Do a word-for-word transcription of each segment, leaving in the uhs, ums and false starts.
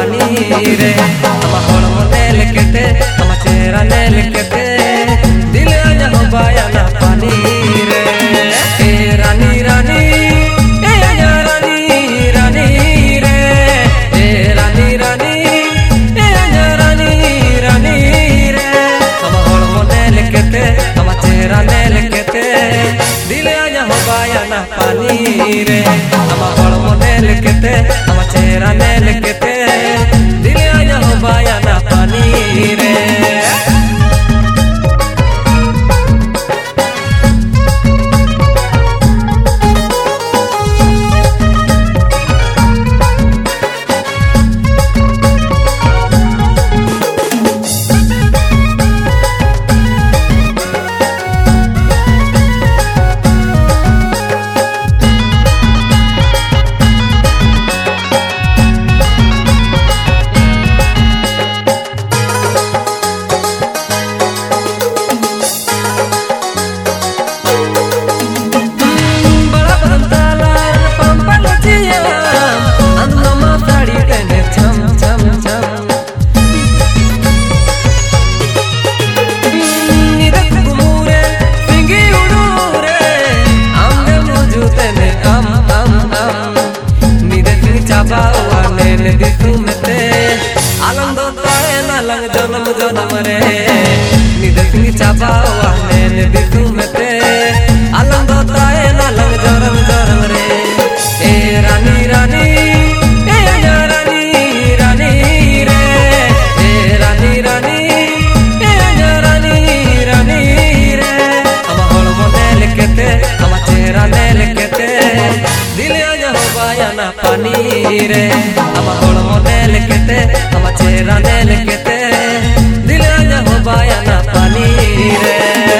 पानी रे आमा होड़मो नेल केते आमा चेहरा नेल केते दिल आजा हो बाया ना पानी रे ए रानी रानी ए आजा रानी रानी रे ए रानी रानी ए आजा रानी रानी रे आमा होड़मो नेल केते आमा चेहरा नेल केते दिल आजा हो बाया ना पानी रे आमा होड़मो नेल केते आमा चेहरा नेल केते दिल आजा हो बाया ना पानी रे जन्म जन्म रे निदकनी चाबावा ने दितु मते आलम दोताए ना लंग जरम जरम रे ए रानी रानी ए आजा रानी रानी रे ए रानी रानी ए आजा रानी रानी रे आमा होड़मो नेल केते आमा चेहरा नेल केते दिल आजा हो बाया ना पानी रे आमा होड़मो नेल केते आमा चेहरा नेल केते दिल आजा हो बाया ना पानी रे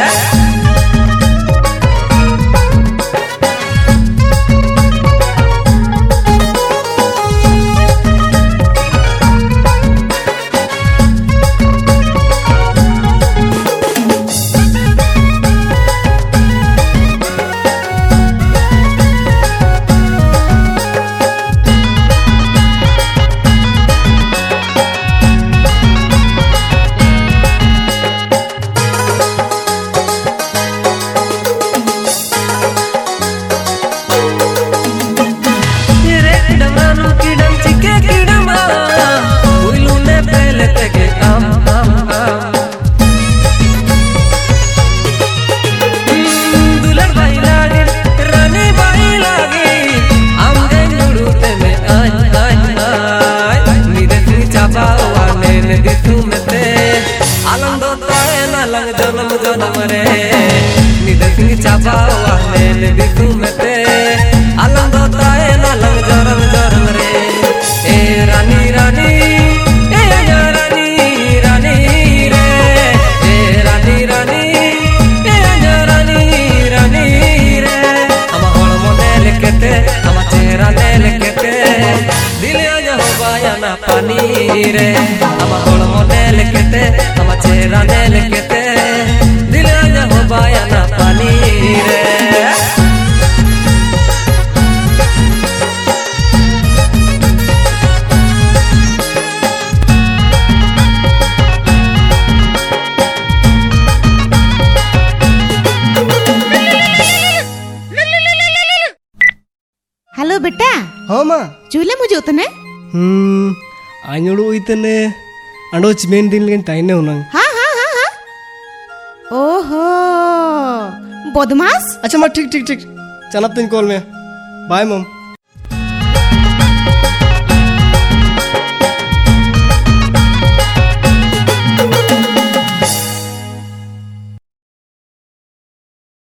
जन्म जन्म रे निदकनी चाबावा ने दितु मते आलम दोताए ना लंग जरम जरम रे ए रानी रानी ए आजा रानी रानी रे ए रानी रानी ए आजा रानी रानी रे आमा होड़मो नेल केते आमा चेहरा नेल केते दिल आजा हो बाया ना पानी रे आमा होड़मो नेल केते आमा चेहरा नेल केते दिल आजा हो बाया ना पानी रे हेलो बेटा हाँ माँ चूल्हे मुझे उतने हम्म आयोड़ो इतने अंडो चिमेन दिन लेकिन ताइने होना हाँ हाँ हाँ हाँ ओहो बदमाश अच्छा माँ ठीक ठीक ठीक चला तीन कॉल में बाय मम